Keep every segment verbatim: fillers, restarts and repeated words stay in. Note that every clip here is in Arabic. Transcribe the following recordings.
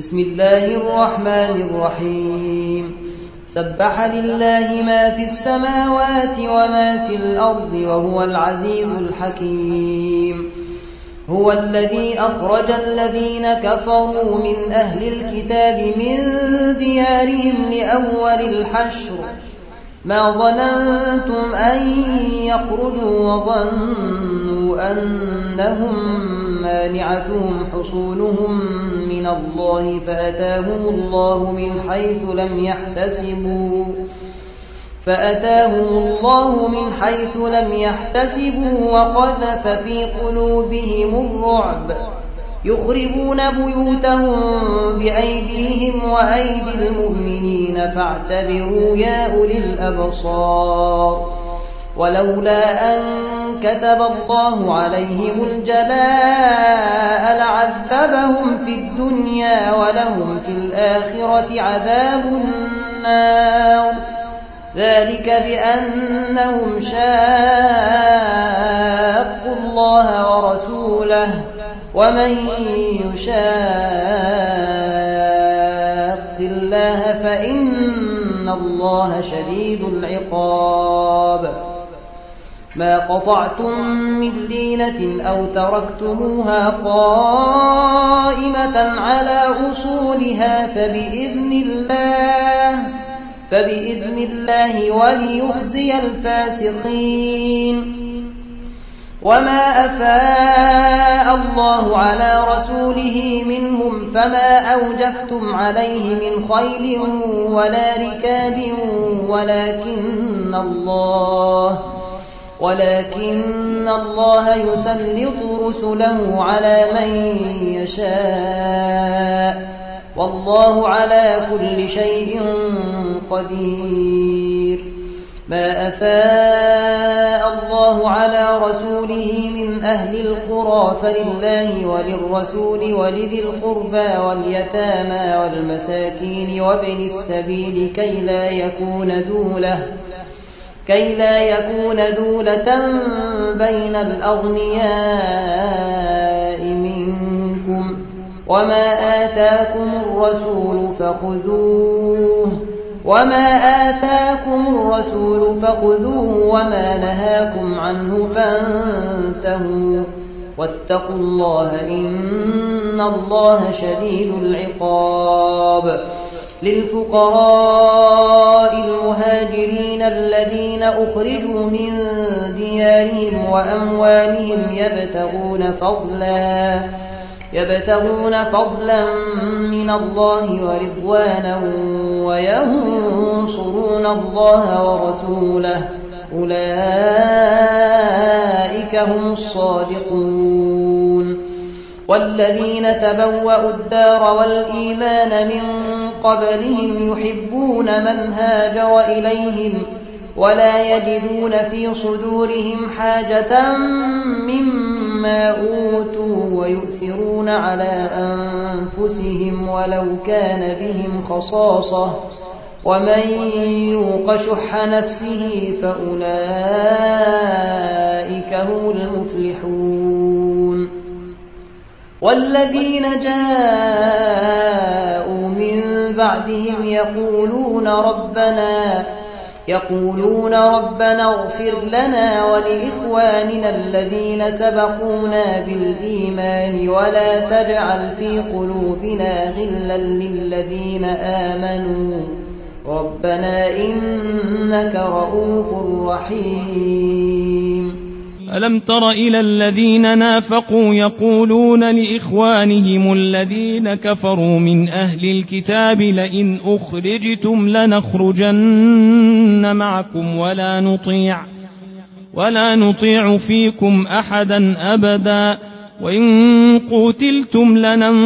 بسم الله الرحمن الرحيم سبح لله ما في السماوات وما في الأرض وهو العزيز الحكيم هو الذي أخرج الذين كفروا من أهل الكتاب من ديارهم لأول الحشر ما ظننتم أن يخرجوا وظنوا أنهم مانعتهم حصونهم من الله فأتاهم الله من حيث لم يحتسبوا فأتاهم الله من حيث لم يحتسبوا وقذف في قلوبهم الرعب يخربون بيوتهم بأيديهم وأيدي المؤمنين فاعتبروا يا أولي الأبصار ولولا أن كتب الله عليهم الجلاء لعذبهم في الدنيا ولهم في الآخرة عذاب النار ذلك بأنهم شاقوا الله ورسوله ومن يشاق الله فإن الله شديد العقاب ما قطعتم من لينة أو تركتموها قائمة على أصولها فبإذن الله فبإذن الله وليخزي الفاسقين وما أفاء الله على رسوله منهم فما أوجفتم عليه من خيل ولا ركاب ولكن الله ولكن الله يسلط رسله على من يشاء والله على كل شيء قدير ما أفاء الله على رسوله من أهل القرى فلله وللرسول ولذي القربى واليتامى والمساكين وابن السبيل كي لا يكون دولة كي لا يكون دولة بين الأغنياء منكم وما آتاكم الرسول فخذوه وما آتاكم الرسول فخذوه وما نهاكم عنه فانتهوا واتقوا الله إن الله شديد العقاب للفقراء المهاجرين الذين أخرجوا من ديارهم وأموالهم يبتغون فضلا يبتغون فضلا من الله ورضوانا وينصرون الله ورسوله أولئك هم الصادقون والذين تبوأوا الدار والإيمان من قبلهم يحبون من هاجر إليهم ولا يجدون في صدورهم حاجة مما أوتوا ويؤثرون على أنفسهم ولو كان بهم خصاصة ومن يوق شح نفسه فأولئك هم المفلحون والذين جاءوا من بعدهم يقولون ربنا يقولون ربنا اغفر لنا ولإخواننا الذين سبقونا بالإيمان ولا تجعل في قلوبنا غلا للذين آمنوا ربنا إنك رؤوف رحيم ألم تر إلى الذين نافقوا يقولون لإخوانهم الذين كفروا من أهل الكتاب لئن أخرجتم لنخرجن معكم ولا نطيع ولا نطيع فيكم أحدا أبدا وإن قتلتم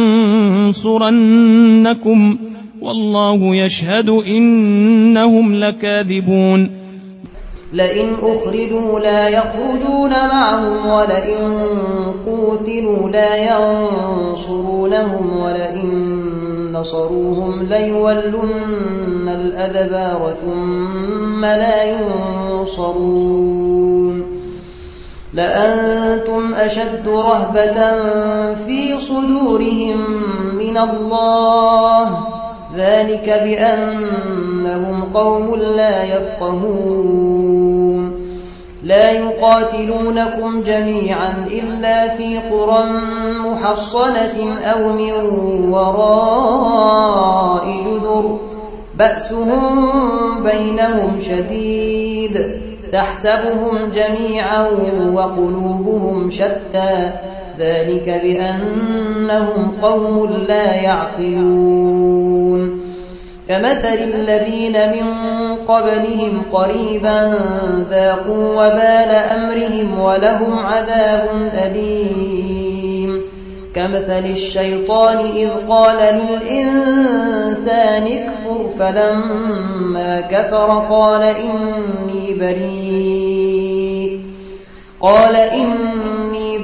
لننصرنكم والله يشهد إنهم لكاذبون لئن أخرجوا لا يخرجون معهم ولئن قوتلوا لا ينصرونهم ولئن نصروهم ليولن الأدبار ثم لا ينصرون لأنتم أشد رهبة في صدورهم من من الله ذلك بأنهم قوم لا يفقهون لا يقاتلونكم جميعا إلا في قرى محصنة أو من وراء جدر بأسهم بينهم شديد تحسبهم جميعا وقلوبهم شتى ذلك بأنهم قوم لا يعقلون كمثل الذين من قبلهم قريبا ذاقوا وبال أمرهم ولهم عذاب أليم كمثل الشيطان إذ قال للإنسان اكفر فلما كفر قال إني بريء قال إني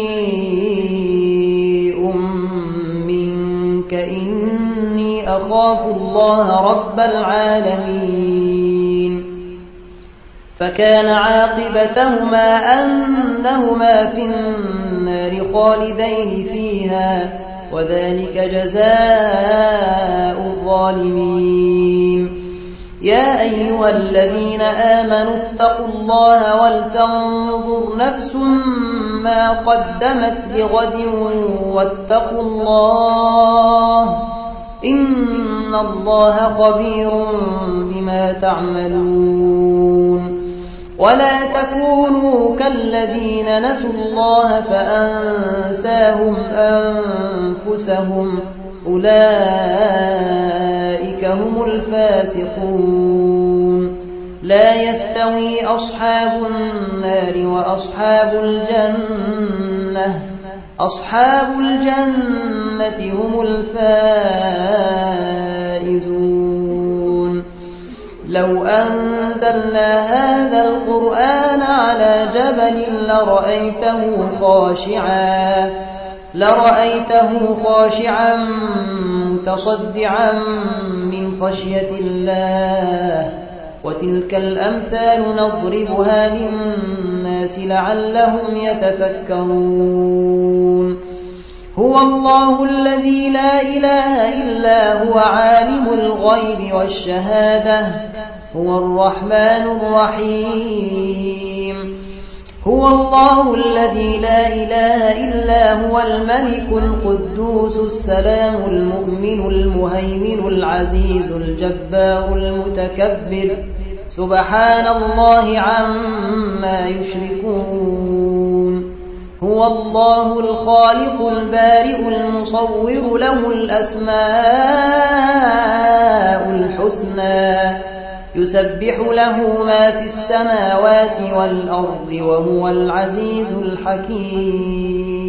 بريء منك إني أخاف الله رب العالمين فكان عاقبتهما أنهما في النار خالدين فيها وذلك جزاء الظالمين يا أيها الذين آمنوا اتقوا الله ولتنظر نفس ما قدمت لغد واتقوا الله إن الله خبير بما تعملون ولا تكونوا كالذين نسوا الله فأنساهم أنفسهم أولئك هم الفاسقون لا يستوي أصحاب النار وأصحاب الجنة أصحاب الجنة هم الفائزون لو أنزلنا هذا القرآن على جبل لرأيته خاشعا لرأيته خاشعا متصدعا من خشية الله وتلك الأمثال نضربها للناس لعلهم يتفكرون هو الله الذي لا إله إلا هو عالم الغيب والشهادة هو الرحمن الرحيم هو الله الذي لا إله إلا هو الملك القدوس السلام المؤمن المهيمن العزيز الجبار المتكبر سبحان الله عما يشركون هو الله الخالق البارئ المصور له الأسماء الحسنى يسبح له ما في السماوات والأرض وهو العزيز الحكيم